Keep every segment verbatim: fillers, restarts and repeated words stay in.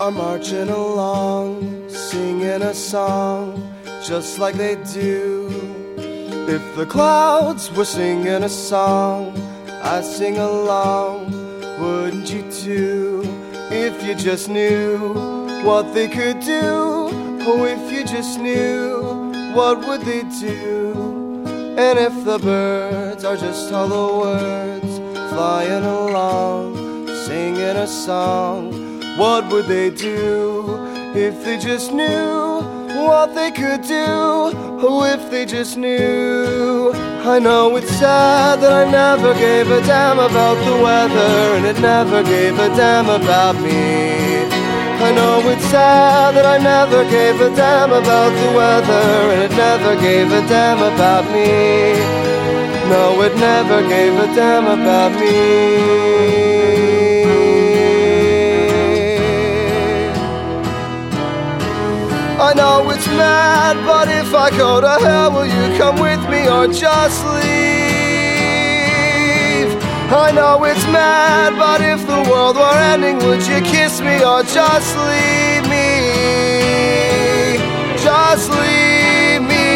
are marching along, singing a song just like they do. If the clouds were singing a song, I'd sing along, wouldn't you too? If you just knew what they could do, oh, if you just knew, what would they do? And if the birds are just hollow words, flying along, singing a song, what would they do? If they just knew what they could do, oh, if they just knew. I know it's sad that I never gave a damn about the weather, and it never gave a damn about me. I know it's sad that I never gave a damn about the weather, and it never gave a damn about me. No, it never gave a damn about me. I know it's mad, but if I go to hell, will you come with me or just leave? I know it's mad, but if the world were ending, would you kiss me or just leave me? Just leave me.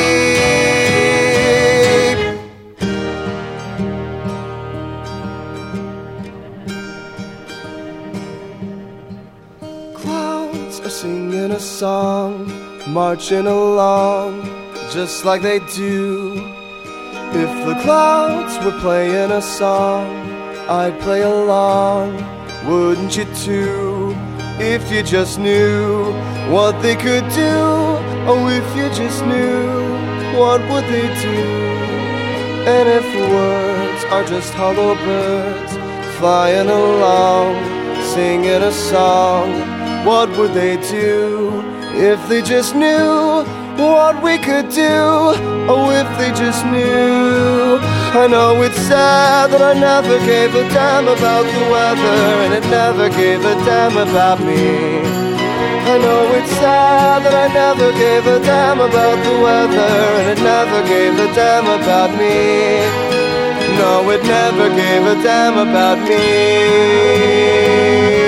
Clouds are singing a song, marching along just like they do. If the clouds were playing a song, I'd play along, wouldn't you too? If you just knew what they could do, oh, if you just knew, what would they do? And if words are just hollow birds, flying along, singing a song, what would they do? If they just knew what we could do, oh, if they just knew. I know it's sad that I never gave a damn about the weather, and it never gave a damn about me. I know it's sad that I never gave a damn about the weather, and it never gave a damn about me. No, it never gave a damn about me.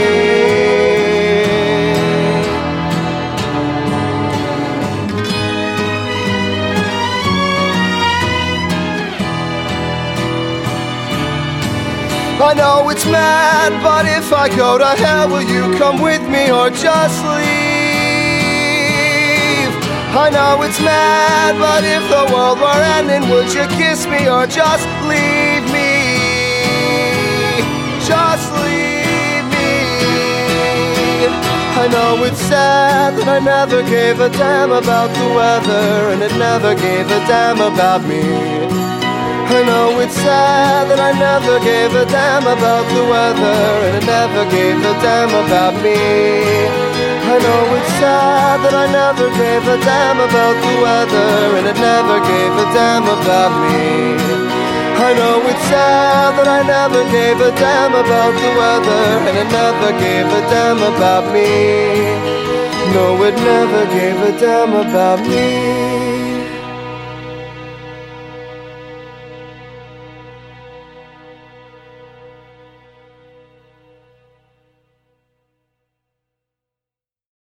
I know it's mad, but if I go to hell, will you come with me or just leave? I know it's mad, but if the world were ending, would you kiss me or just leave me? Just leave me. I know it's sad that I never gave a damn about the weather, and it never gave a damn about me. I know it's sad that I never gave a damn about the weather, and it never gave a damn about me. I know it's sad that I never gave a damn about the weather, and it never gave a damn about me. I know it's sad that I never gave a damn about the weather, and it never gave a damn about me. No, it never gave a damn about me.